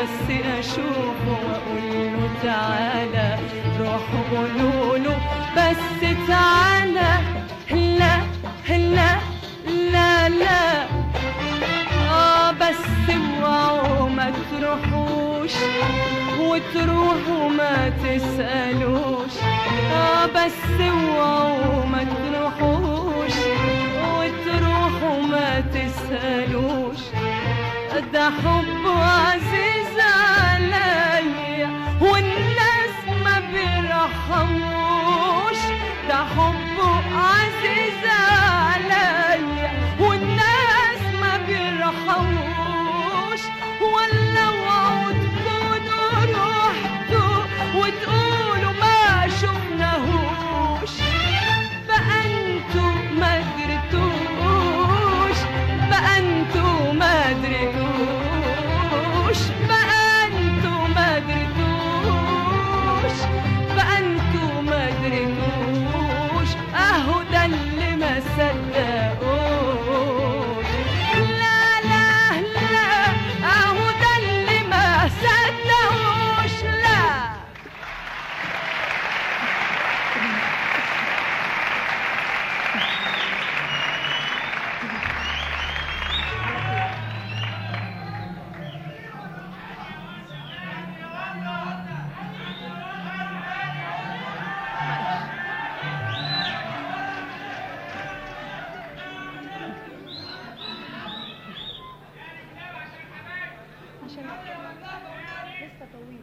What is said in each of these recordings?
بس اشوفه واقول له تعالى، روحوا قولوا له بس تعالى. لا لا لا لا بس اوعوا ما تروحوش وتروحوا ما تسألوش. بس اوعوا ما تروحوش وتروحوا ما تسألوش. ده حب عزيز عليا والناس ما بيرحموش. ده حب عزيز عليا والناس ما بيرحموش. ولا اوعوا تكونوا رحتوا وتقولوا ما شفناهوش. بقى انتوا ما درتوش، بقى انتوا ما درتوش، بقى انتوا ما درتوش، بقى انتوا ما درتوش. اهو ده اللي ما صدقوش. لا لا لا اهو ده اللي ما صدقوش. لا عشان لسه طويل.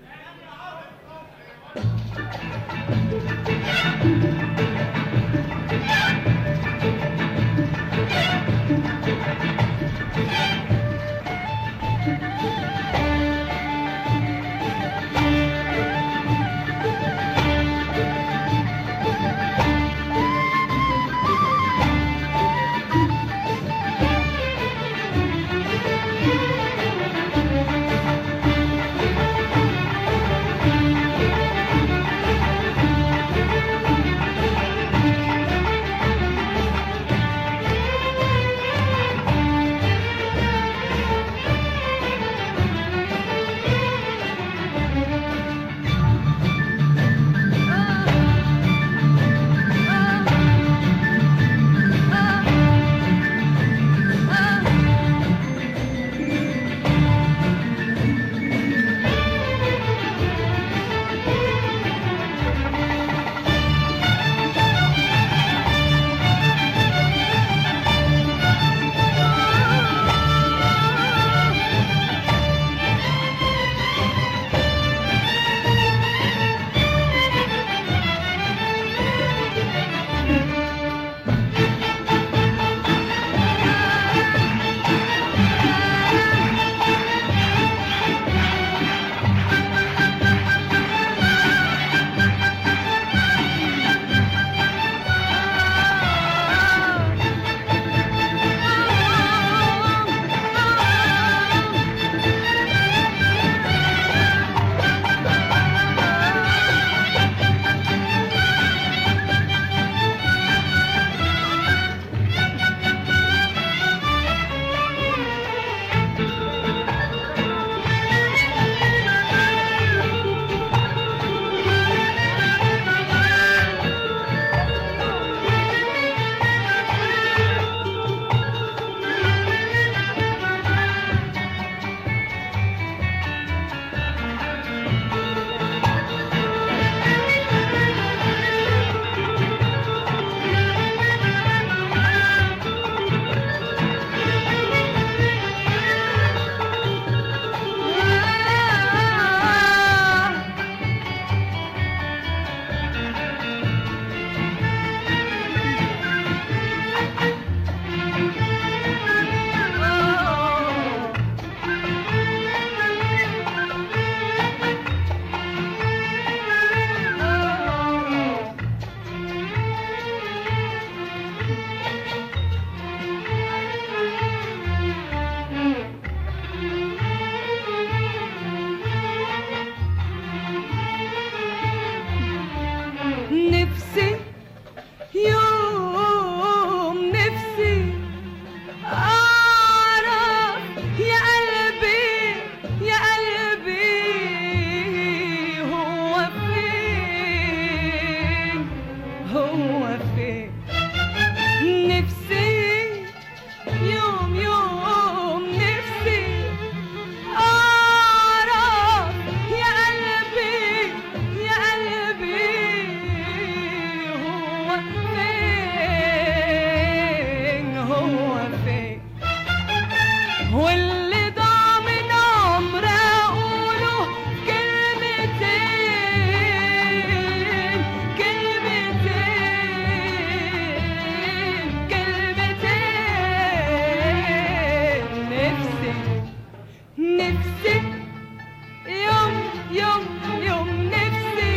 نفسي يوم يوم يوم نفسي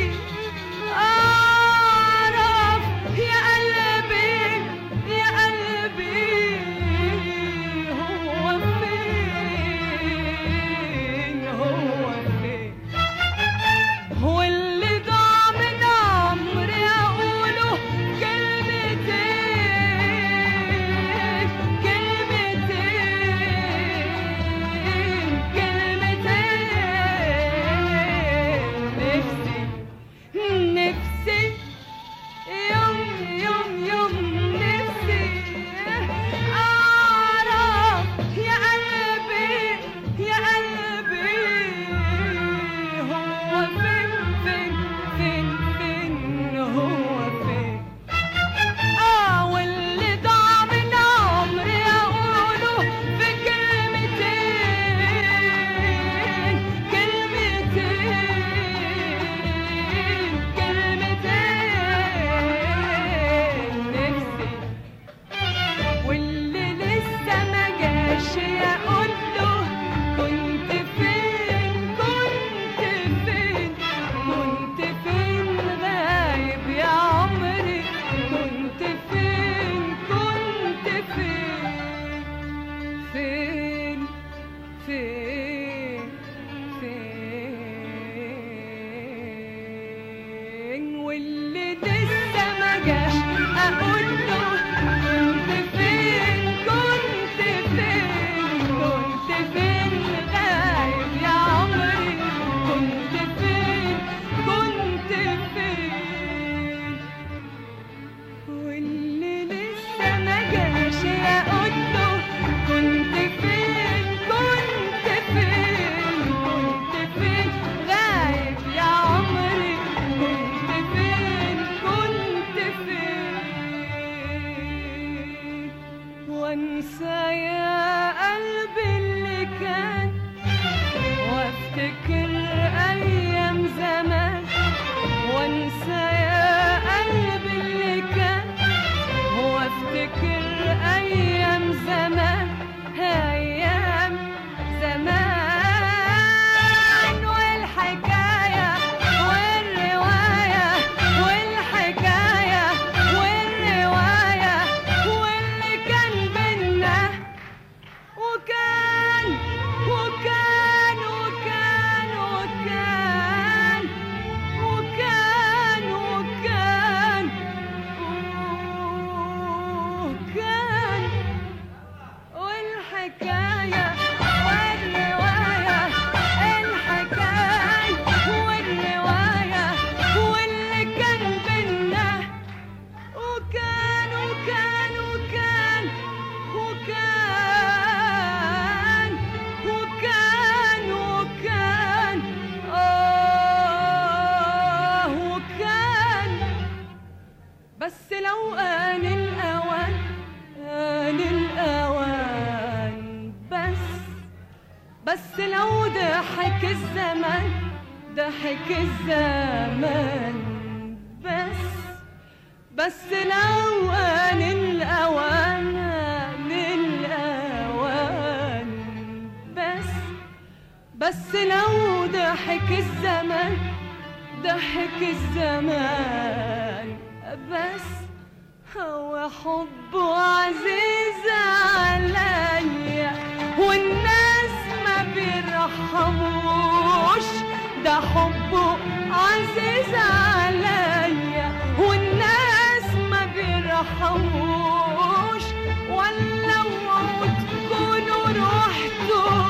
أعرف يا قلبي يا قلبي هو فين هو فين هو اللي ضاع من عمري أقوله كلمتين كلمتين كلمتين نفسي يوم يوم يوم نفسي أعرف يا قلبي يا قلبي هو فين فين فين فين هو فين واللي ضاع من عمري أقوله في كلمتين كلمتين كلمتين نفسي واللي لسه ما جاش أقوله كنت فين كنت فين كنت فين غايب يا عمري كنت فين كنت فين فين فين واللي لسه ما جاش أقوله كنت فين كنت فين كنت فين غايب يا عمري كنت فين كنت فين واللي لسه ما جاش أقوله كنت فين كنت فين كنت فين غايب يا عمري كنت فين كنت فين وانسى يا قلبي اللي كان وافتكر ايام زمان وانسى يا قلبي اللي كان وافتكر ايام زمان ايام زمان والحكايه والروايه والحكايه والروايه واللي كان بينا وكان وكان وكان وكان وكان وكان وكان والحكاية والرواية الحكاية والرواية واللي كان بينا وكان وكان وكان وكان وكان وكان وكان بس لو آن الأوان آن الأوان بس لو ضحك الزمان ضحك الزمان بس لو آن الأوان آن الأوان بس لو ضحك الزمان ضحك الزمان بس هو حبه عزيز عليا والناس ما بيرحموش ده حبه عزيز عليا والناس ما بيرحموش ولا وعود تكونوا رحتوا